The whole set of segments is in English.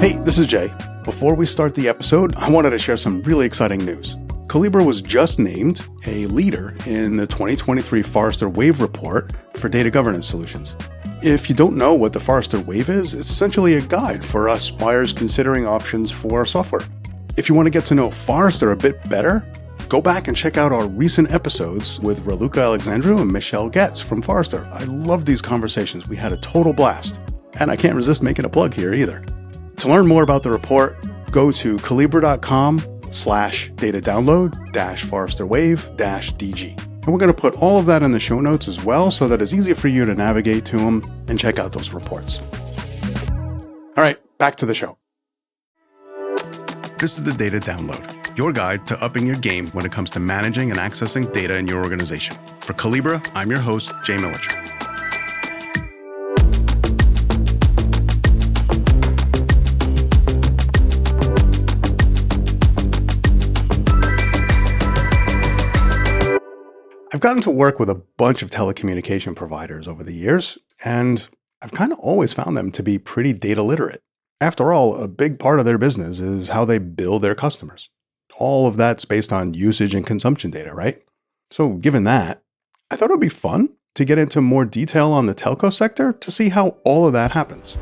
Hey, this is Jay. Before we start the episode, I wanted to share some really exciting news. Collibra was just named a leader in the 2023 Forrester Wave report for data governance solutions. If you don't know what the Forrester Wave is, it's essentially a guide for us buyers considering options for our software. If you want to get to know Forrester a bit better, go back and check out our recent episodes with Raluca Alexandru and Michelle Getz from Forrester. I love these conversations. We had a total blast. And I can't resist making a plug here either. To learn more about the report, go to collibra.com/data download-Forrester Wave-DG. And we're going to put all of that in the show notes as well so that it's easy for you to navigate to them and check out those reports. All right, back to the show. This is the Data Download, your guide to upping your game when it comes to managing and accessing data in your organization. For Collibra, I'm your host, Jay Militscher. I've gotten to work with a bunch of telecommunication providers over the years, and I've kind of always found them to be pretty data literate. After all, a big part of their business is how they bill their customers. All of that's based on usage and consumption data, right? So given that, I thought it would be fun to get into more detail on the telco sector to see how all of that happens.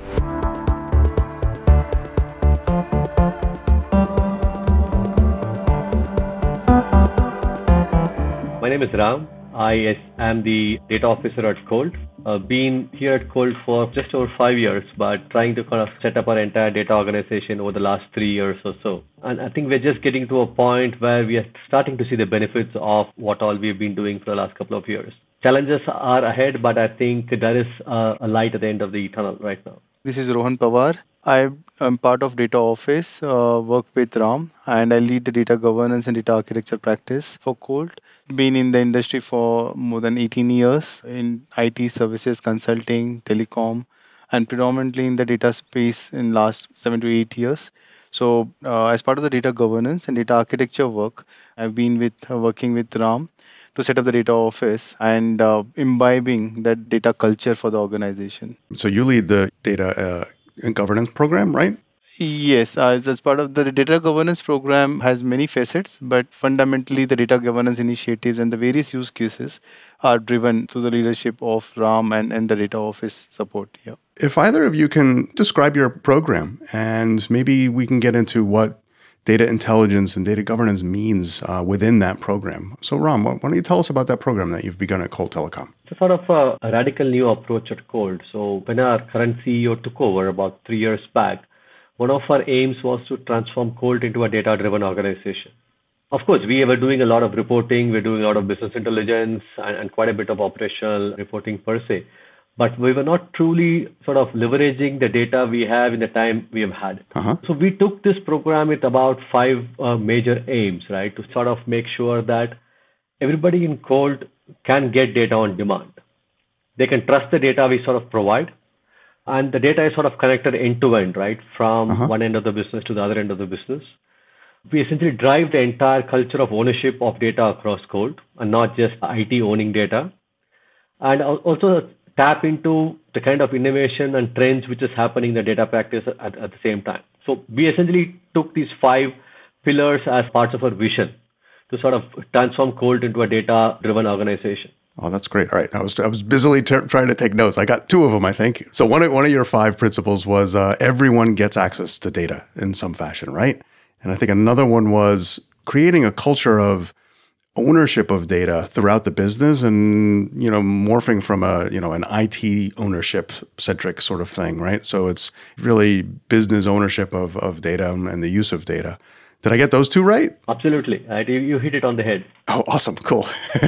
My name is Ram. I am the data officer at Colt. Been here at Colt for just over 5 years, but trying to kind of set up our entire data organization over the last 3 years or so. And I think we're just getting to a point where we are starting to see the benefits of what all we've been doing for the last couple of years. Challenges are ahead, but I think there is a light at the end of the tunnel right now. This is Rohan Pawar. I am part of Data Office, work with Ram, and I lead the data governance and data architecture practice for Colt. Been in the industry for more than 18 years in IT services, consulting, telecom, and predominantly in the data space in last 7 to 8 years. So as part of the data governance and data architecture work, I've been working with Ram to set up the data office and imbibing that data culture for the organization. So you lead the data and governance program, right? Yes, as part of the data governance program has many facets, but fundamentally the data governance initiatives and the various use cases are driven through the leadership of Ram and the data office support. Yeah. If either of you can describe your program, and maybe we can get into what data intelligence and data governance means within that program. So Ram, why don't you tell us about that program that you've begun at Colt Telecom? It's sort of a radical new approach at Colt. So when our current CEO took over about 3 years back, one of our aims was to transform Colt into a data-driven organization. Of course, we were doing a lot of reporting, we're doing a lot of business intelligence and quite a bit of operational reporting per se. But we were not truly sort of leveraging the data we have in the time we have had. So we took this program with about 5 major aims, right? To sort of make sure that everybody in Colt can get data on demand. They can trust the data we sort of provide. And the data is sort of connected end to end, right? From one end of the business to the other end of the business. We essentially drive the entire culture of ownership of data across Colt and not just IT owning data. And also tap into the kind of innovation and trends which is happening in the data practice at the same time. So we essentially took these 5 pillars as parts of our vision to sort of transform Colt into a data-driven organization. Oh, that's great. All right. I was busily trying to take notes. I got 2 of them, I think. So one of your 5 principles was everyone gets access to data in some fashion, right? And I think another one was creating a culture of ownership of data throughout the business and, morphing from an IT ownership centric sort of thing, right? So it's really business ownership of data and the use of data. Did I get those 2 right? Absolutely. You hit it on the head. Oh, awesome. Cool.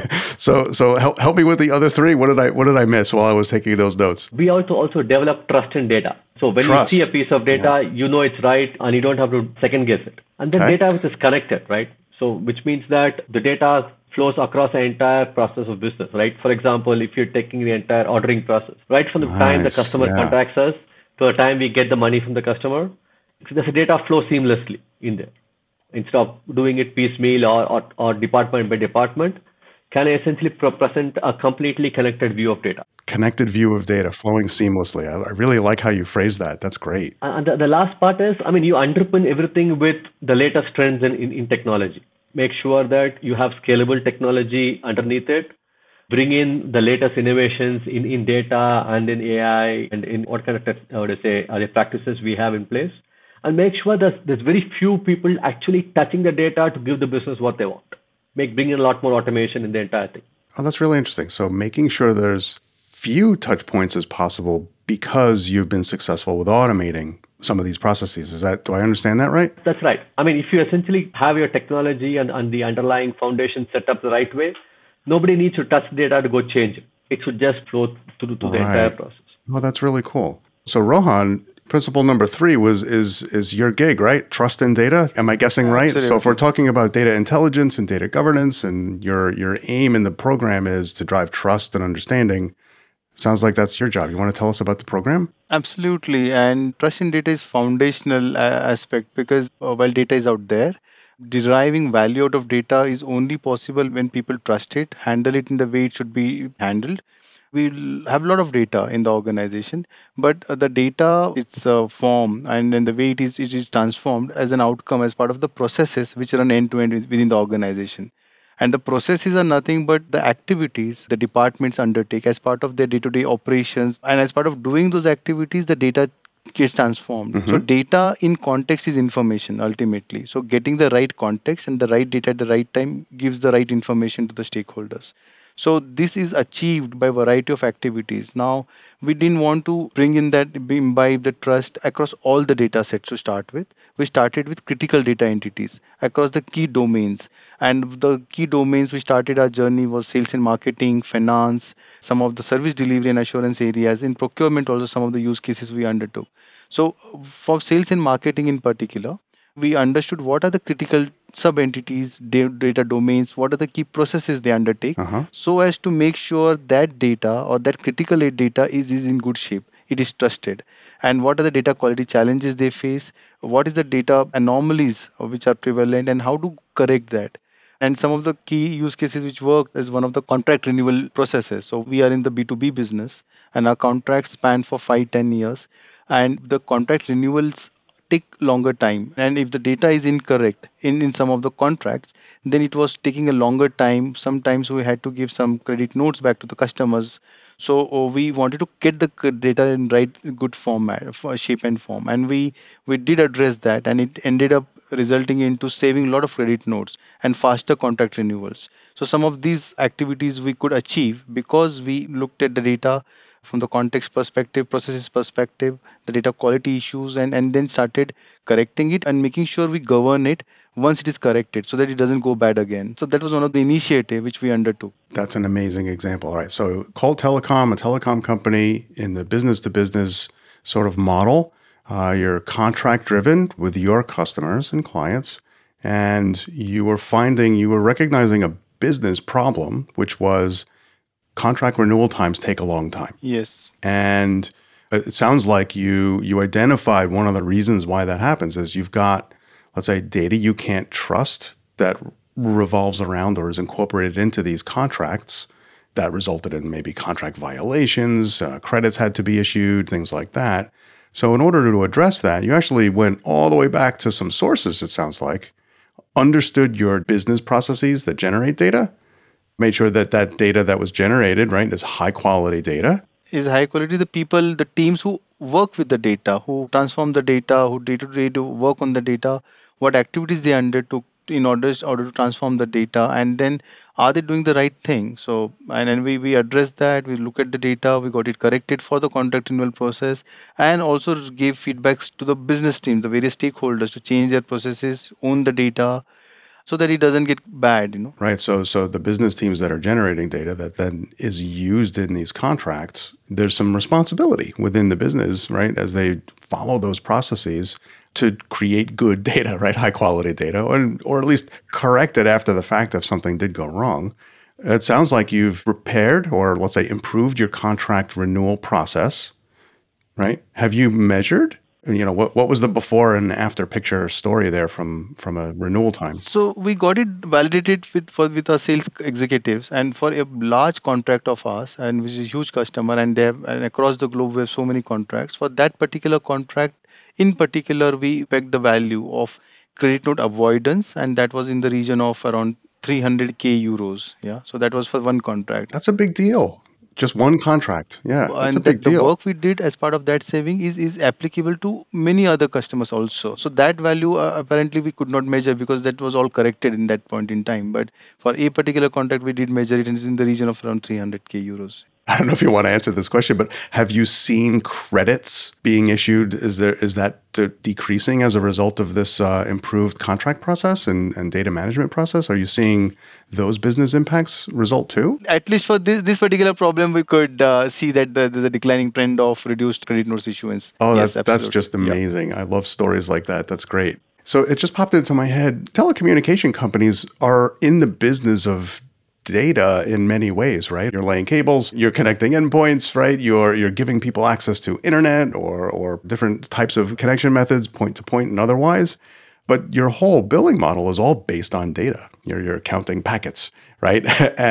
So help me with the other 3. What did I miss while I was taking those notes? We also develop trust in data. So when you see a piece of data, you know it's right and you don't have to second guess it. And then data which is connected, right? So which means that the data flows across the entire process of business, right? For example, if you're taking the entire ordering process, right from the time the customer contacts us to the time we get the money from the customer, there's a data flow seamlessly in there. Instead of doing it piecemeal or department by department, can essentially present a completely connected view of data. Connected view of data flowing seamlessly. I really like how you phrase that. That's great. And the last part is, I mean, you underpin everything with the latest trends in technology. Make sure that you have scalable technology underneath it. Bring in the latest innovations in data and in AI and in what kind of, I would say, are the practices we have in place. And make sure that there's very few people actually touching the data to give the business what they want. Bring in a lot more automation in the entire thing. Oh, that's really interesting. So making sure there's few touch points as possible because you've been successful with automating some of these processes. Do I understand that right? That's right. I mean, if you essentially have your technology and the underlying foundation set up the right way, nobody needs to touch the data to go change it. It should just flow through to the entire process. Well, that's really cool. So Rohan, principle number 3 is your gig, right? Trust in data. Am I guessing right? Absolutely. So if we're talking about data intelligence and data governance, and your aim in the program is to drive trust and understanding, sounds like that's your job. You want to tell us about the program? Absolutely. And trust in data is foundational aspect because while data is out there, deriving value out of data is only possible when people trust it, handle it in the way it should be handled. We'll have a lot of data in the organization, but the data, its form and then the way it is transformed as an outcome as part of the processes which run end to end within the organization. And the processes are nothing but the activities the departments undertake as part of their day-to-day operations. And as part of doing those activities, the data gets transformed. So data in context is information ultimately. So getting the right context and the right data at the right time gives the right information to the stakeholders. So this is achieved by a variety of activities. Now, we didn't want to bring in that, imbibe the trust across all the data sets to start with. We started with critical data entities across the key domains. And the key domains we started our journey was sales and marketing, finance, some of the service delivery and assurance areas. In procurement also, some of the use cases we undertook. So for sales and marketing in particular, we understood what are the critical sub-entities, data domains, what are the key processes they undertake, so as to make sure that data or that critical data is in good shape, it is trusted. And what are the data quality challenges they face, what is the data anomalies which are prevalent, and how to correct that. And some of the key use cases which work is one of the contract renewal processes. So we are in the B2B business and our contracts span for 5-10 years. And the contract renewals take longer time, and if the data is incorrect in some of the contracts, then it was taking a longer time. Sometimes we had to give some credit notes back to the customers. So we wanted to get the data in good format, shape and form, and we did address that, and it ended up resulting into saving a lot of credit notes and faster contract renewals. So some of these activities we could achieve because we looked at the data from the context perspective, processes perspective, the data quality issues, and then started correcting it and making sure we govern it once it is corrected so that it doesn't go bad again. So that was one of the initiative which we undertook. That's an amazing example. All right. So Colt Telecom, a telecom company in the business to business sort of model. You're contract driven with your customers and clients, and you were recognizing a business problem, which was contract renewal times take a long time. Yes. And it sounds like you identified one of the reasons why that happens is you've got, let's say, data you can't trust that revolves around or is incorporated into these contracts that resulted in maybe contract violations, credits had to be issued, things like that. So in order to address that, you actually went all the way back to some sources, it sounds like, understood your business processes that generate data, made sure that data that was generated, right, is high quality data. Is high quality. The people, the teams who work with the data, who transform the data, who day-to-day do work on the data, what activities they undertook in order to transform the data, and then are they doing the right thing? So, and then we address that, we look at the data, we got it corrected for the contract renewal process, and also gave feedbacks to the business teams, the various stakeholders to change their processes, own the data, so that it doesn't get bad, Right. So the business teams that are generating data that then is used in these contracts, there's some responsibility within the business, right, as they follow those processes to create good data, right, high quality data, or at least correct it after the fact if something did go wrong. It sounds like you've repaired or let's say improved your contract renewal process, right? Have you measured What was the before and after picture story there from a renewal time? So we got it validated with our sales executives, and for a large contract of ours, and which is a huge customer, and across the globe we have so many contracts. For that particular contract, in particular, we pegged the value of credit note avoidance, and that was in the region of around 300k euros. Yeah, so that was for one contract. That's a big deal. Just one contract. Yeah, that's a And big the deal. work we did as part of that saving is applicable to many other customers also. So that value apparently we could not measure because that was all corrected in that point in time. But for a particular contract, we did measure it, and it's in the region of around 300k euros. I don't know if you want to answer this question, but have you seen credits being issued? Is that decreasing as a result of this improved contract process and data management process? Are you seeing those business impacts result too? At least for this particular problem, we could see that there's a declining trend of reduced credit notes issuance. Oh, Yes, that's absolutely. just amazing. I love stories like that. That's great. So it just popped into my head. Telecommunication companies are in the business of data in many ways, right? You're laying cables, you're connecting endpoints, right? You're giving people access to internet or different types of connection methods, point to point and otherwise. But your whole billing model is all based on data. You're counting packets, right?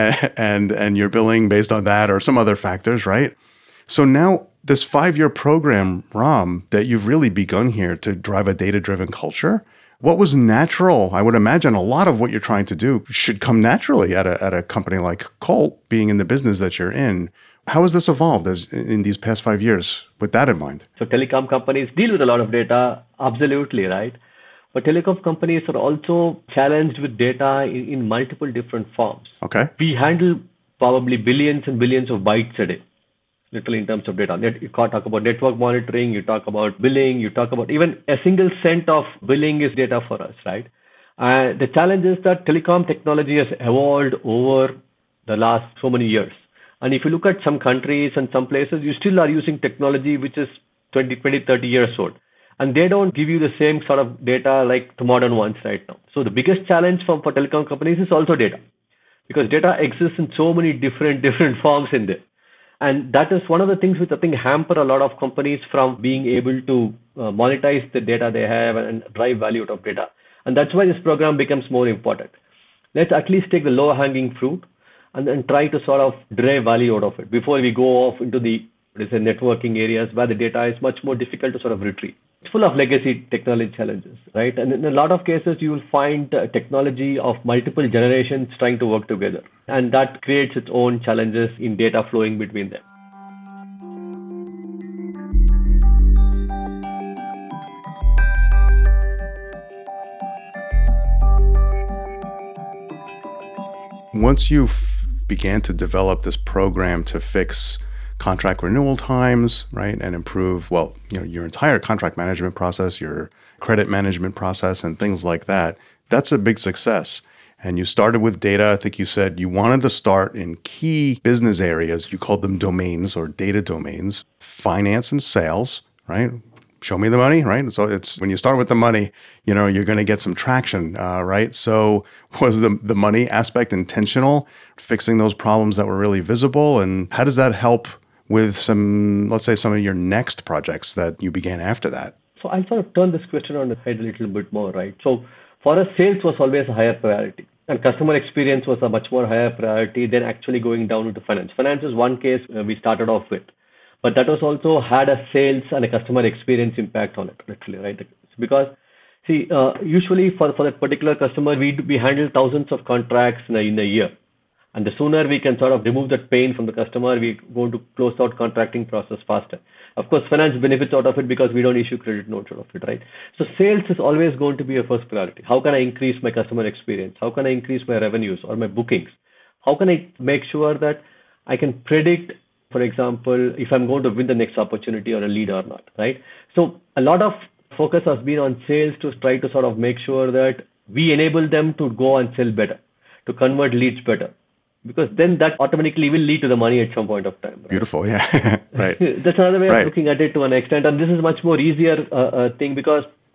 and you're billing based on that or some other factors, right? So now this 5-year program, Ram, that you've really begun here to drive a data-driven culture, what was natural? I would imagine a lot of what you're trying to do should come naturally at a company like Colt, being in the business that you're in. How has this evolved in these past 5 years with that in mind? So telecom companies deal with a lot of data, absolutely, right? But telecom companies are also challenged with data in multiple different forms. Okay. We handle probably billions and billions of bytes a day, literally in terms of data. You can't talk about network monitoring, you talk about billing, you talk about even a single cent of billing is data for us, right? The challenge is that telecom technology has evolved over the last so many years. And if you look at some countries and some places, you still are using technology which is 20, 30 years old. And they don't give you the same sort of data like the modern ones right now. So the biggest challenge for telecom companies is also data, because data exists in so many different forms in there. And that is one of the things which I think hamper a lot of companies from being able to monetize the data they have and drive value out of data. And that's why this program becomes more important. Let's at least take the low-hanging fruit and then try to sort of derive value out of it before we go off into the networking areas where the data is much more difficult to sort of retrieve. It's full of legacy technology challenges, right? And in a lot of cases, you will find technology of multiple generations trying to work together. And that creates its own challenges in data flowing between them. Once you began to develop this program to fix contract renewal times, right, and improve, your entire contract management process, your credit management process, and things like that, that's a big success. And you started with data. I think you said you wanted to start in key business areas. You called them domains or data domains, finance and sales, right? Show me the money, right? So it's when you start with the money, you're going to get some traction, right? So was the money aspect intentional, fixing those problems that were really visible? And how does that help with some of your next projects that you began after that? So I'll sort of turn this question on its head a little bit more, right? So for us, sales was always a higher priority, and customer experience was a much more higher priority than actually going down into finance. Finance is one case we started off with, but that was also had a sales and a customer experience impact on it, literally, right? Because usually for that particular customer, we handle thousands of contracts in a year. And the sooner we can sort of remove that pain from the customer, we're going to close out contracting process faster. Of course, finance benefits out of it because we don't issue credit notes out of it, right? So sales is always going to be a first priority. How can I increase my customer experience? How can I increase my revenues or my bookings? How can I make sure that I can predict, for example, if I'm going to win the next opportunity or a lead or not, right? So a lot of focus has been on sales to try to sort of make sure that we enable them to go and sell better, to convert leads better. Because then that automatically will lead to the money at some point of time. Right? Beautiful, yeah, right. That's another way of looking at it to an extent. And this is much more easier thing because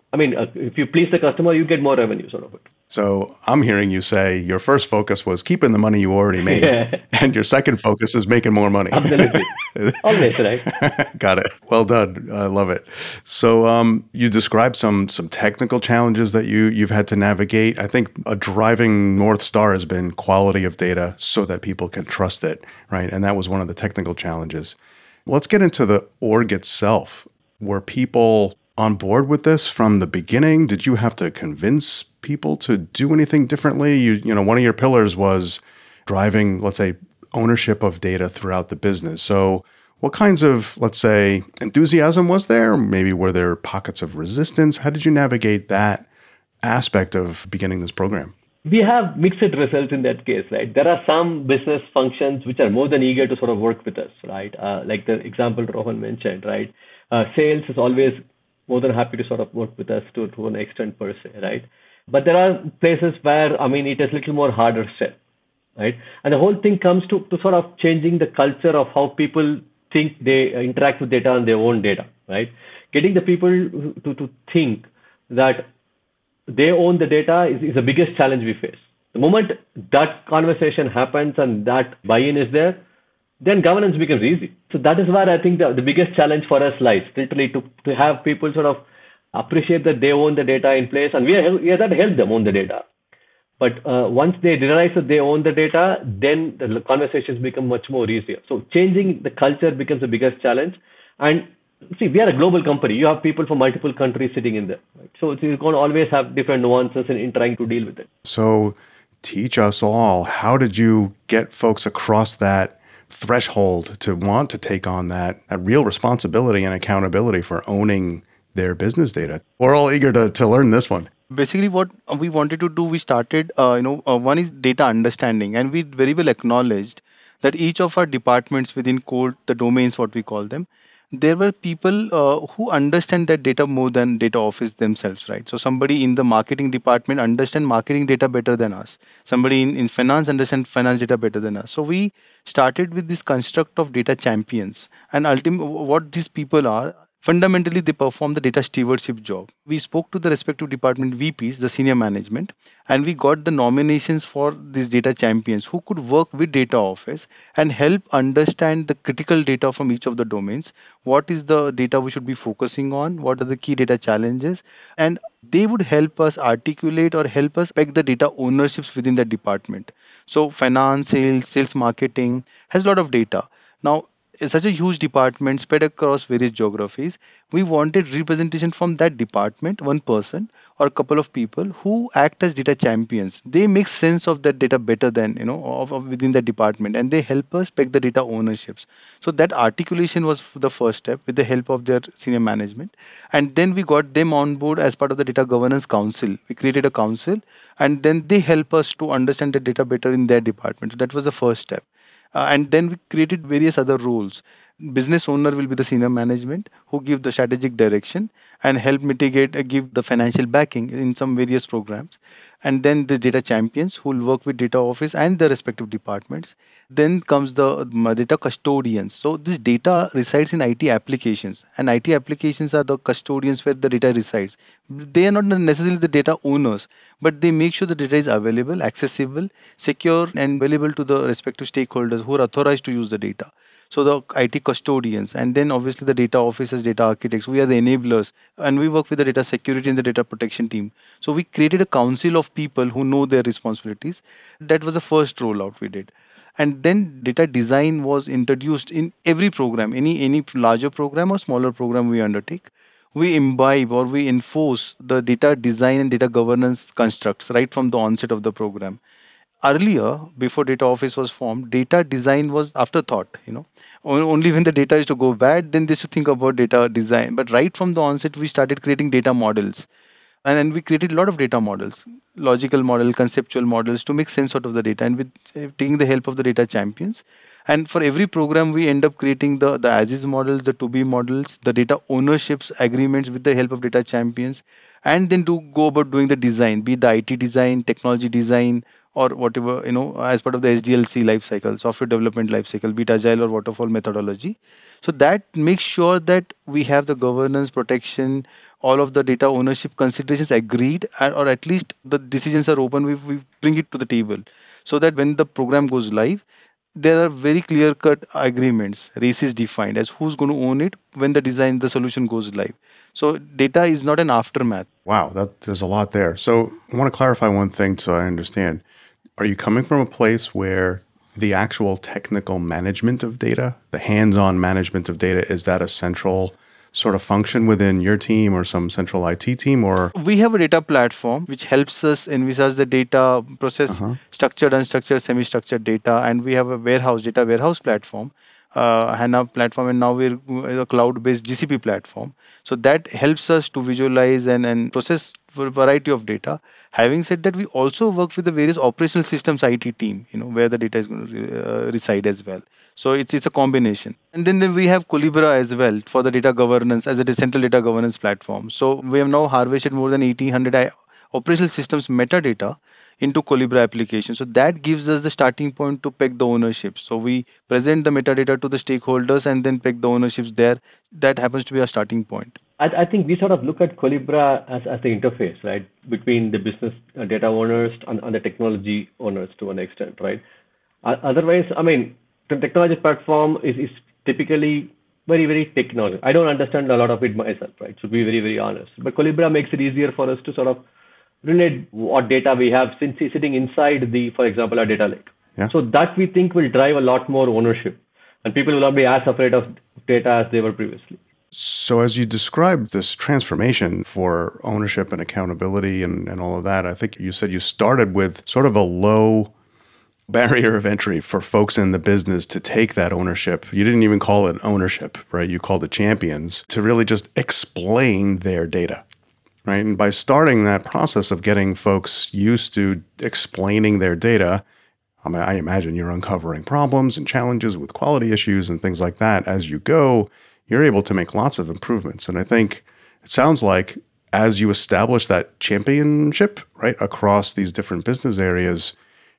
I mean, if you please the customer, you get more revenue sort of it. So I'm hearing you say your first focus was keeping the money you already made, Yeah, and your second focus is making more money. absolutely. Always, right? Got it. Well done. I love it. So you described some technical challenges that you've had to navigate. I think a driving North Star has been quality of data so that people can trust it, right? And that was one of the technical challenges. Let's get into the org itself. Were people on board with this from the beginning? Did you have to convince people to do anything differently? You know, one of your pillars was driving, let's say, ownership of data throughout the business. So what kinds of, let's say, enthusiasm was there? Maybe were there pockets of resistance? How did you navigate that aspect of beginning this program? We have mixed results in that case, right? There are some business functions which are more than eager to sort of work with us, right? Like the example Rohan mentioned, right? Sales is always more than happy to sort of work with us to an extent per se, right? But there are places where, I mean, it is a little more harder sell, right? And the whole thing comes to sort of changing the culture of how people think they interact with data and their own data, right? Getting the people to think that they own the data is the biggest challenge we face. The moment that conversation happens and that buy-in is there, then governance becomes easy. So that is where I think the biggest challenge for us lies, literally to have people sort of appreciate that they own the data in place, and we are there to help them own the data. But once they realize that they own the data, then the conversations become much more easier. So changing the culture becomes the biggest challenge. And see, we are a global company. You have people from multiple countries sitting in there. Right? So you're going to always have different nuances in trying to deal with it. So teach us all, how did you get folks across that threshold to want to take on that real responsibility and accountability for owning their business data? We're all eager to learn this one. Basically, what we wanted to do, we started, one is data understanding, and we very well acknowledged that each of our departments within Colt, the domains, what we call them, there were people who understand that data more than data office themselves, right? So somebody in the marketing department understand marketing data better than us. Somebody in finance understand finance data better than us. So we started with this construct of data champions, and ultimately, what these people are. Fundamentally, they perform the data stewardship job. We spoke to the respective department VPs, the senior management, and we got the nominations for these data champions who could work with data office and help understand the critical data from each of the domains. What is the data we should be focusing on? What are the key data challenges? And they would help us articulate or help us peg the data ownerships within the department. So finance, sales marketing has a lot of data. Now, it's such a huge department spread across various geographies. We wanted representation from that department, one person or a couple of people who act as data champions. They make sense of that data better than, of within the department, and they help us peg the data ownerships. So that articulation was the first step with the help of their senior management. And then we got them on board as part of the data governance council. We created a council, and then they help us to understand the data better in their department. So that was the first step. And then we created various other roles. Business owner will be the senior management who give the strategic direction and help mitigate, give the financial backing in some various programs. And then the data champions who will work with data office and the respective departments. Then comes the data custodians. So this data resides in IT applications, and IT applications are the custodians where the data resides. They are not necessarily the data owners, but they make sure the data is available, accessible, secure, and available to the respective stakeholders who are authorized to use the data. So the IT custodians, and then obviously the data officers, data architects, we are the enablers, and we work with the data security and the data protection team. So we created a council of people who know their responsibilities. That was the first rollout we did. And then data design was introduced in every program, any larger program or smaller program we undertake. We imbibe or we enforce the data design and data governance constructs right from the onset of the program. Earlier, before data office was formed, data design was afterthought. Only when the data is to go bad, then they should think about data design. But right from the onset, we started creating data models. And we created a lot of data models, logical model, conceptual models to make sense out of the data, and with taking the help of the data champions. And for every program, we end up creating the as-is models, the to-be models, the data ownerships agreements with the help of data champions, and then to go about doing the design, be it the IT design, technology design, or whatever, as part of the SDLC life cycle, software development life cycle, be it agile or waterfall methodology. So that makes sure that we have the governance protection, all of the data ownership considerations agreed, or at least the decisions are open. We bring it to the table so that when the program goes live, there are very clear cut agreements. Race is defined as who's going to own it when the solution goes live. So data is not an aftermath. Wow, there's a lot there. So I want to clarify one thing so I understand. Are you coming from a place where the actual technical management of data, the hands-on management of data, is that a central sort of function within your team or some central IT team, or? We have a data platform which helps us envisage the data, process structured, unstructured, semi-structured data, and we have a data warehouse platform, HANA platform, and now we're a cloud-based GCP platform. So that helps us to visualize and process for a variety of data. Having said that, we also work with the various operational systems IT team, where the data is going to reside as well. So it's a combination. And then we have Colibra as well for the data governance as a decentral data governance platform. So we have now harvested more than 1,800 operational systems metadata into Colibra application. So that gives us the starting point to peg the ownership. So we present the metadata to the stakeholders and then peg the ownerships there. That happens to be our starting point. I think we sort of look at Colibra as the interface, right, between the business data owners and the technology owners to an extent, right? Otherwise, I mean, the technology platform is typically very, very technology. I don't understand a lot of it myself, right? To be very, very honest. But Colibra makes it easier for us to sort of relate what data we have since it's sitting inside for example, our data lake. Yeah. So that we think will drive a lot more ownership, and people will not be as afraid of data as they were previously. So as you described this transformation for ownership and accountability and all of that, I think you said you started with sort of a low barrier of entry for folks in the business to take that ownership. You didn't even call it ownership, right? You called it champions to really just explain their data, right? And by starting that process of getting folks used to explaining their data, I imagine you're uncovering problems and challenges with quality issues and things like that. As you go, you're able to make lots of improvements. And I think it sounds like as you establish that championship, right, across these different business areas,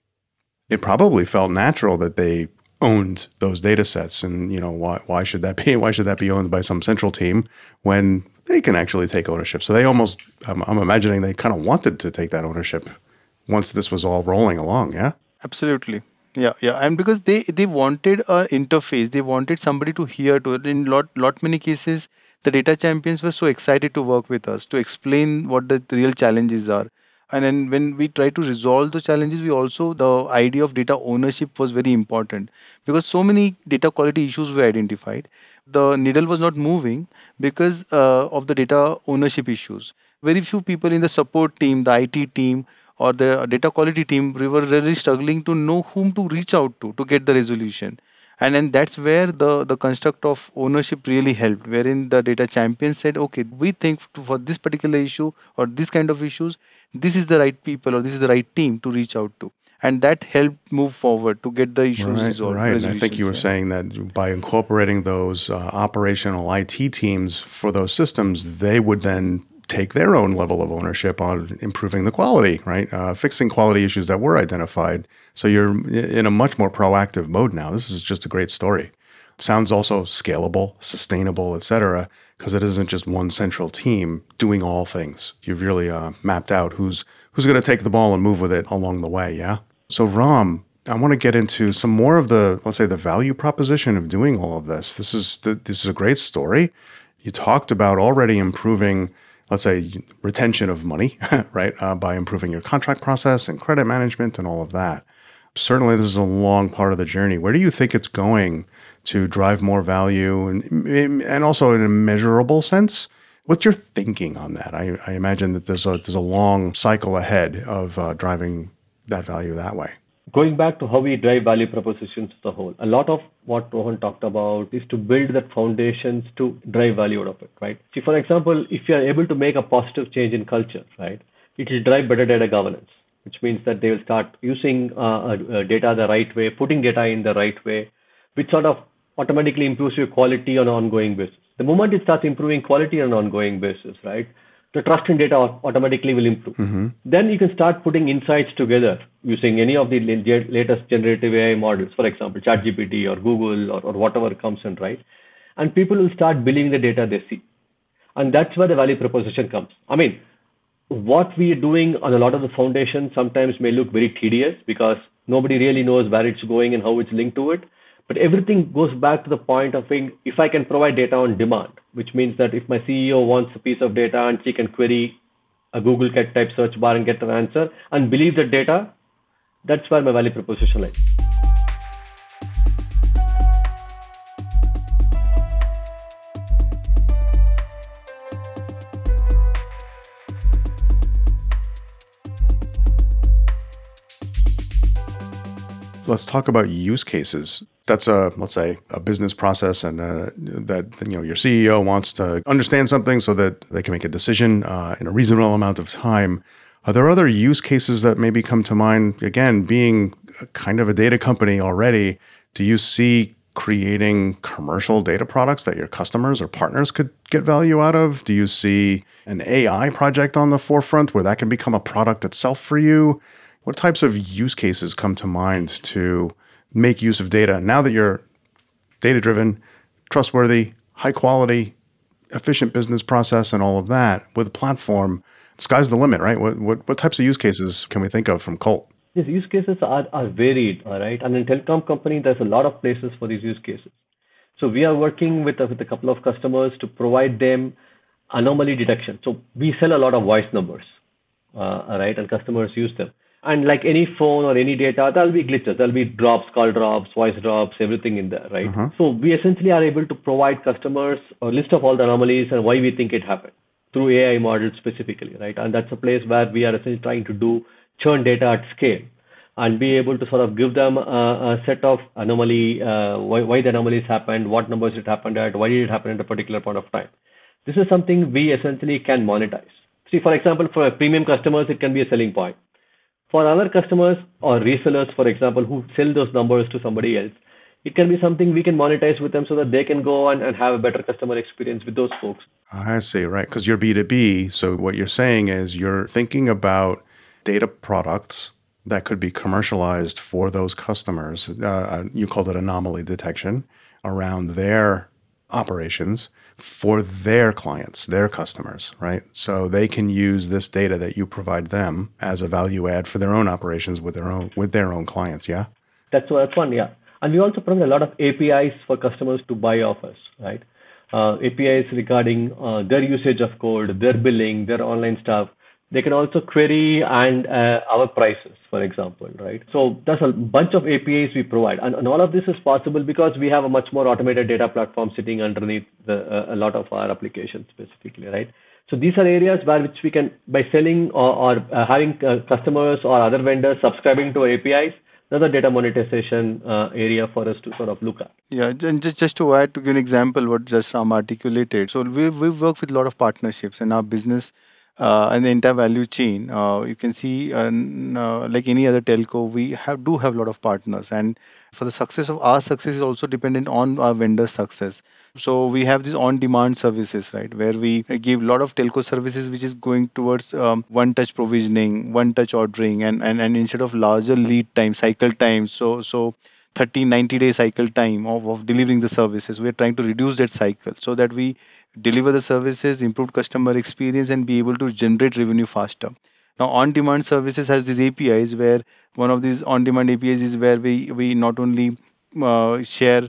it probably felt natural that they owned those data sets. And, why should that be? Why should that be owned by some central team when they can actually take ownership? So they almost, I'm imagining they kind of wanted to take that ownership once this was all rolling along, yeah? Absolutely. Yeah. And because they wanted an interface, they wanted somebody to hear to it. In lot many cases, the data champions were so excited to work with us, to explain what the real challenges are. And then when we try to resolve the challenges, the idea of data ownership was very important because so many data quality issues were identified. The needle was not moving because of the data ownership issues. Very few people in the support team, the IT team, or the data quality team, we were really struggling to know whom to reach out to get the resolution. And then that's where the construct of ownership really helped, wherein the data champion said, okay, we think for this particular issue or this kind of issues, this is the right people or this is the right team to reach out to. And that helped move forward to get the issues resolved. Right. And I think you were saying that by incorporating those operational IT teams for those systems, they would then take their own level of ownership on improving the quality, right? Fixing quality issues that were identified. So you're in a much more proactive mode now. This is just a great story. Sounds also scalable, sustainable, et cetera, because it isn't just one central team doing all things. You've really mapped out who's going to take the ball and move with it along the way, yeah? So Ram, I want to get into some more of let's say the value proposition of doing all of this. This is a great story. You talked about already improving, let's say, retention of money, right? By improving your contract process and credit management and all of that. Certainly, this is a long part of the journey. Where do you think it's going to drive more value and also in a measurable sense? What's your thinking on that? I imagine that there's a long cycle ahead of driving that value that way. Going back to how we drive value propositions as a whole, a lot of what Rohan talked about is to build that foundations to drive value out of it, right? See, for example, if you are able to make a positive change in culture, right, it will drive better data governance, which means that they will start using data the right way, putting data in the right way, which sort of automatically improves your quality on an ongoing basis. The moment it starts improving quality on an ongoing basis, right, the trust in data automatically will improve. Then you can start putting insights together using any of the latest generative AI models, for example, ChatGPT or Google or whatever comes in, right? And people will start believing the data they see. And that's where the value proposition comes. I mean, what we are doing on a lot of the foundations sometimes may look very tedious because nobody really knows where it's going and how it's linked to it. But everything goes back to the point of being, if I can provide data on demand, which means that if my CEO wants a piece of data and she can query a Google type search bar and get an answer and believe that data, that's where my value proposition lies. Let's talk about use cases. That's let's say a business process, and that your CEO wants to understand something so that they can make a decision in a reasonable amount of time. Are there other use cases that maybe come to mind? Again, being kind of a data company already, do you see creating commercial data products that your customers or partners could get value out of? Do you see an AI project on the forefront where that can become a product itself for you? What types of use cases come to mind to make use of data now that you're data-driven, trustworthy, high-quality, efficient business process and all of that with a platform? Sky's the limit, right? What types of use cases can we think of from Colt? These use cases are varied, all right? And in telecom company, there's a lot of places for these use cases. So we are working with a couple of customers to provide them anomaly detection. So we sell a lot of voice numbers, all right? And customers use them. And like any phone or any data, there'll be glitches. There'll be drops, call drops, voice drops, everything in there, right? So we essentially are able to provide customers a list of all the anomalies and why we think it happened through AI models specifically, right? And that's a place where we are essentially trying to do churn data at scale and be able to sort of give them a set of anomaly, why the anomalies happened, what numbers it happened at, why did it happen at a particular point of time. This is something we essentially can monetize. See, for example, for premium customers, it can be a selling point. For other customers or resellers, for example, who sell those numbers to somebody else, it can be something we can monetize with them so that they can go and have a better customer experience with those folks. I see, right? Because you're B2B. So what you're saying is you're thinking about data products that could be commercialized for those customers. You called it anomaly detection around their operations for their clients, their customers, right? So they can use this data that you provide them as a value add for their own operations with their own clients, yeah? That's one, yeah. And we also provide a lot of APIs for customers to buy off us, right? APIs regarding their usage of code, their billing, their online stuff. They can also query and our prices, for example, right? So there's a bunch of APIs we provide. And all of this is possible because we have a much more automated data platform sitting underneath a lot of our applications specifically, right? So these are areas which we can, by selling or having customers or other vendors subscribing to our APIs, another data monetization area for us to sort of look at. Yeah, and just to add, to give an example what just Ram articulated. So we've worked with a lot of partnerships in our business and the entire value chain. You can see, like any other telco, we do have a lot of partners, and for the success of our success is also dependent on our vendors' success. So we have these on-demand services, right, where we give a lot of telco services, which is going towards one-touch provisioning, one-touch ordering, and instead of larger lead time, cycle time. So 90-day cycle time of delivering the services. We're trying to reduce that cycle so that we deliver the services, improve customer experience, and be able to generate revenue faster. Now, on-demand services has these APIs where one of these on-demand APIs is where we not only share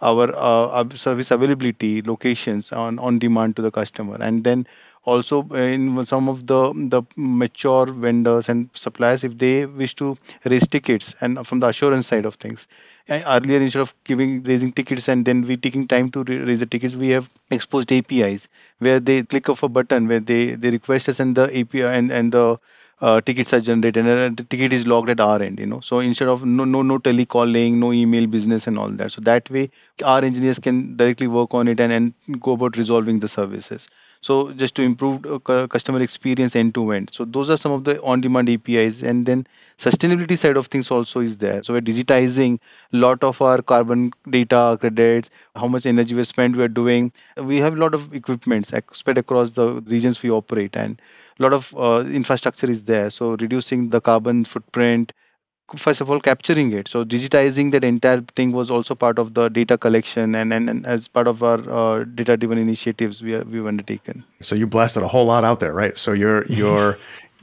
our service availability locations on demand to the customer, and then also in some of the mature vendors and suppliers, if they wish to raise tickets, and from the assurance side of things, earlier instead of raising tickets and then we taking time to raise the tickets, we have exposed APIs where they click of a button where they request us, and the API and the tickets are generated, and the ticket is logged at our end, so instead of no telecalling, no email business and all that, so that way our engineers can directly work on it and go about resolving the services. So just to improve customer experience end to end. So those are some of the on-demand APIs, and then sustainability side of things also is there. So we're digitizing a lot of our carbon data credits, how much energy we spent we're doing. We have a lot of equipments spread across the regions we operate, and a lot of infrastructure is there. So reducing the carbon footprint, first of all capturing it, so digitizing that entire thing was also part of the data collection, and as part of our data driven initiatives we've undertaken. So you blasted a whole lot out there, right? So you're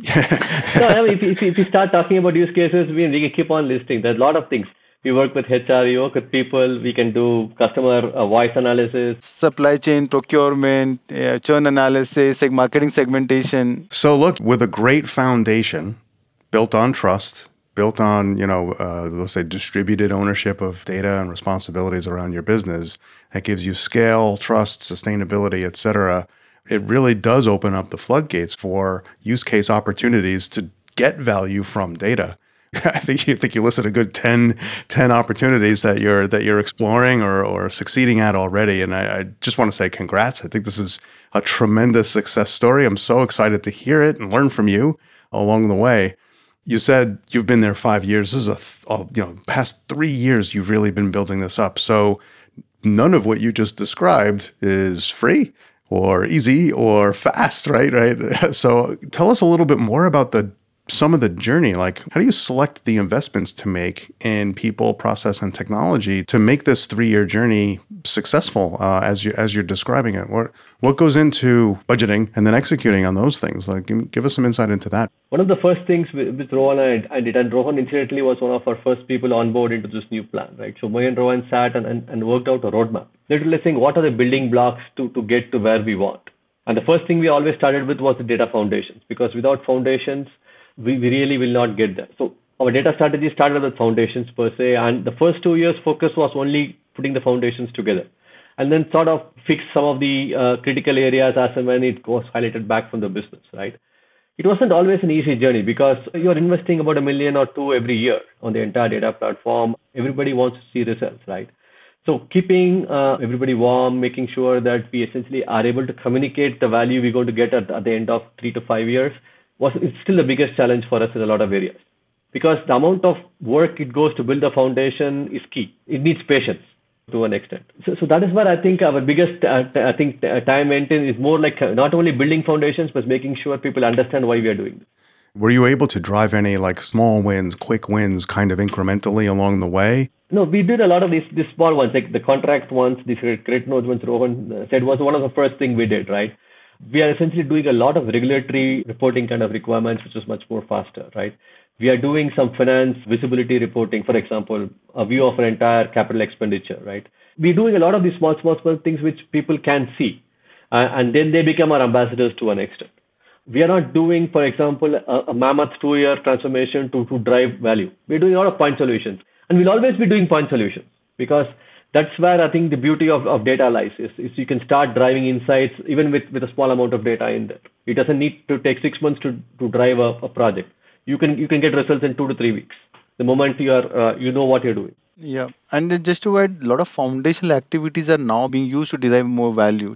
No, I mean, if you start talking about use cases, we can keep on listing. There's a lot of things. We work with HR, we work with people, we can do customer voice analysis. Supply chain, procurement, churn analysis, like marketing segmentation. So look, with a great foundation built on trust, built on, let's say distributed ownership of data and responsibilities around your business, that gives you scale, trust, sustainability, et cetera. It really does open up the floodgates for use case opportunities to get value from data. I think you listed a good 10 opportunities that you're exploring or succeeding at already. And I just want to say congrats. I think this is a tremendous success story. I'm so excited to hear it and learn from you along the way. You said you've been there 5 years. This is past 3 years you've really been building this up. So none of what you just described is free or easy or fast, right? Right. So tell us a little bit more about some of the journey. Like, how do you select the investments to make in people, process, and technology to make this 3-year journey successful as you're describing it? What goes into budgeting and then executing on those things? Like, give us some insight into that. One of the first things with Rohan I did, and Rohan incidentally was one of our first people on board into this new plan, right? So me and Rohan sat and worked out a roadmap, literally saying what are the building blocks to get to where we want. And the first thing we always started with was the data foundations, because without foundations, we really will not get there. So our data strategy started with foundations per se, and the first 2 years focus was only putting the foundations together, and then sort of fix some of the critical areas as and when it was highlighted back from the business, right? It wasn't always an easy journey because you're investing about $1 million or $2 million every year on the entire data platform. Everybody wants to see results, right? So keeping everybody warm, making sure that we essentially are able to communicate the value we're going to get at the end of 3 to 5 years it's still the biggest challenge for us in a lot of areas, because the amount of work it goes to build the foundation is key. It needs patience to an extent. So that is where I think our biggest time went in is more like not only building foundations, but making sure people understand why we are doing this. Were you able to drive any like small wins, quick wins kind of incrementally along the way? No, we did a lot of these small ones, like the contract ones, these credit notes ones Rohan said was one of the first thing we did, right? We are essentially doing a lot of regulatory reporting kind of requirements, which is much more faster, right? We are doing some finance visibility reporting, for example, a view of an entire capital expenditure, right? We're doing a lot of these small things which people can see, and then they become our ambassadors to an extent. We are not doing, for example, a mammoth 2-year transformation to drive value. We're doing a lot of point solutions, and we'll always be doing point solutions, because that's where I think the beauty of data lies is you can start driving insights even with a small amount of data in there. It doesn't need to take 6 months to drive a project. You can get results in 2 to 3 weeks. The moment you know what you're doing. Yeah, and then just to add, a lot of foundational activities are now being used to derive more value.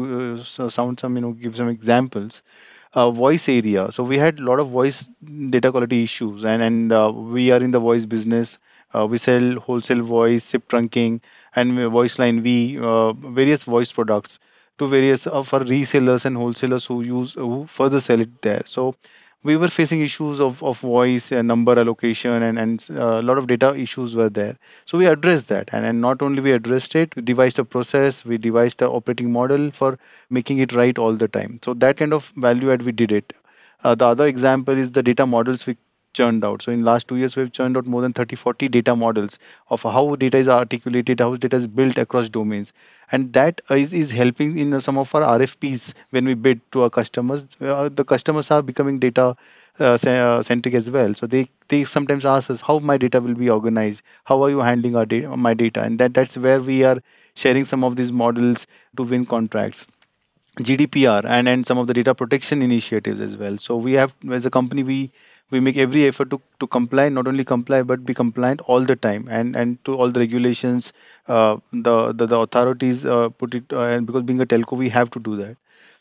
Give some examples. Voice area. So we had a lot of voice data quality issues, and we are in the voice business. We sell wholesale voice, SIP trunking, and voice line V, various voice products to various for resellers and wholesalers who further sell it there. So we were facing issues of voice number allocation, and a lot of data issues were there. So we addressed that, and not only we addressed it, we devised a process, we devised the operating model for making it right all the time. So that kind of value add we did it. The other example is the data models we churned out. So in last 2 years, we've churned out more than 30-40 data models of how data is articulated, how data is built across domains. And that is helping in some of our RFPs when we bid to our customers. The customers are becoming data centric as well. So they sometimes ask us how my data will be organized, how are you handling my data, and that's where we are sharing some of these models to win contracts. GDPR and some of the data protection initiatives as well. So we have, as a company, we make every effort to comply, not only comply but be compliant all the time, and to all the regulations the authorities put it, and because being a telco we have to do that.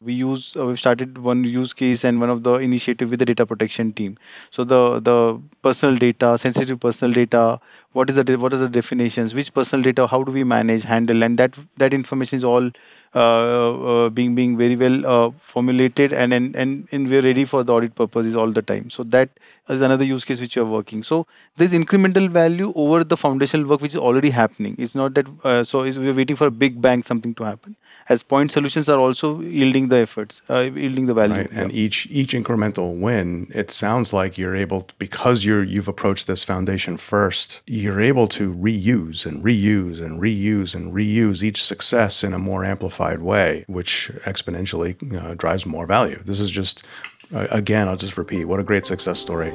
We've started one use case and one of the initiative with the data protection team. So the personal data, sensitive personal data, what are the definitions, which personal data, how do we manage, handle, and that information is all being very well formulated, and we're ready for the audit purposes all the time. So that is another use case which we are working. So there's incremental value over the foundational work which is already happening. It's not that we're waiting for a big bang something to happen. As point solutions are also yielding the efforts, yielding the value. Right. And each incremental win, it sounds like you're able, because you've approached this foundation first, you're able to reuse and reuse and reuse and reuse each success in a more amplified way, which exponentially drives more value. This is just, again, I'll just repeat, what a great success story.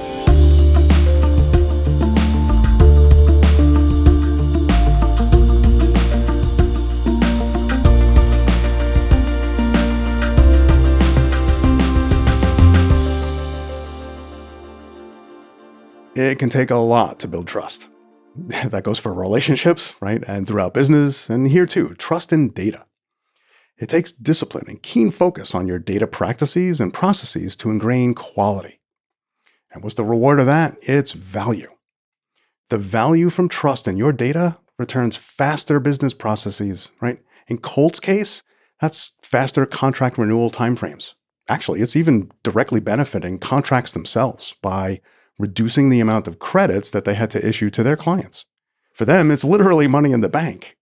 It can take a lot to build trust. That goes for relationships, right? And throughout business, and here too, trust in data. It takes discipline and keen focus on your data practices and processes to ingrain quality. And what's the reward of that? It's value. The value from trust in your data returns faster business processes, right? In Colt's case, that's faster contract renewal timeframes. Actually, it's even directly benefiting contracts themselves by reducing the amount of credits that they had to issue to their clients. For them, it's literally money in the bank.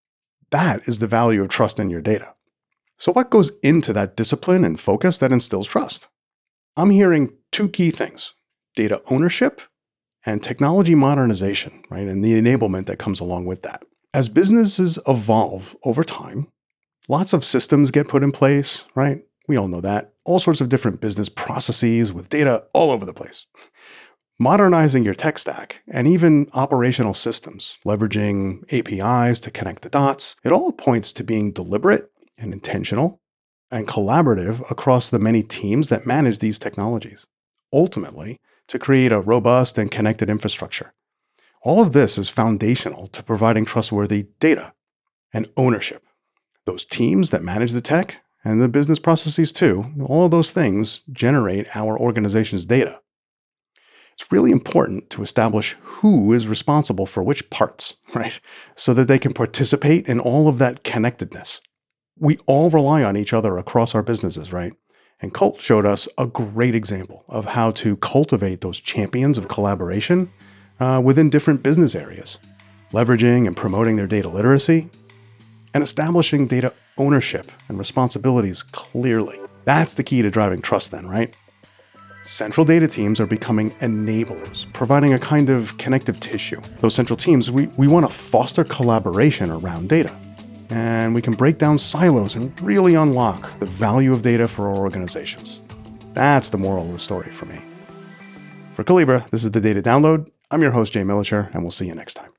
That is the value of trust in your data. So what goes into that discipline and focus that instills trust? I'm hearing two key things: data ownership and technology modernization, right? And the enablement that comes along with that. As businesses evolve over time, lots of systems get put in place, right? We all know that. All sorts of different business processes with data all over the place. Modernizing your tech stack and even operational systems, leveraging APIs to connect the dots, it all points to being deliberate and intentional and collaborative across the many teams that manage these technologies, ultimately to create a robust and connected infrastructure. All of this is foundational to providing trustworthy data and ownership. Those teams that manage the tech and the business processes too, all of those things generate our organization's data. It's really important to establish who is responsible for which parts, right? So that they can participate in all of that connectedness. We all rely on each other across our businesses, right? And Colt showed us a great example of how to cultivate those champions of collaboration within different business areas, leveraging and promoting their data literacy, and establishing data ownership and responsibilities clearly. That's the key to driving trust then, right? Central data teams are becoming enablers, providing a kind of connective tissue. Those central teams, we want to foster collaboration around data. And we can break down silos and really unlock the value of data for our organizations. That's the moral of the story for me. For Collibra, this is the Data Download. I'm your host, Jay Militscher, and we'll see you next time.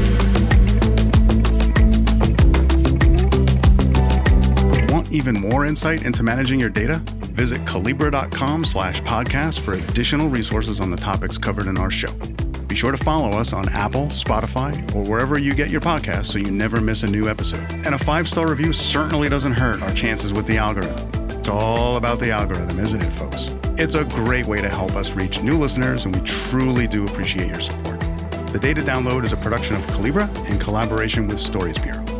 Want even more insight into managing your data? Visit Collibra.com/podcast for additional resources on the topics covered in our show. Be sure to follow us on Apple, Spotify, or wherever you get your podcasts so you never miss a new episode. And a 5-star review certainly doesn't hurt our chances with the algorithm. It's all about the algorithm, isn't it, folks? It's a great way to help us reach new listeners, and we truly do appreciate your support. The Data Download is a production of Collibra in collaboration with Stories Bureau.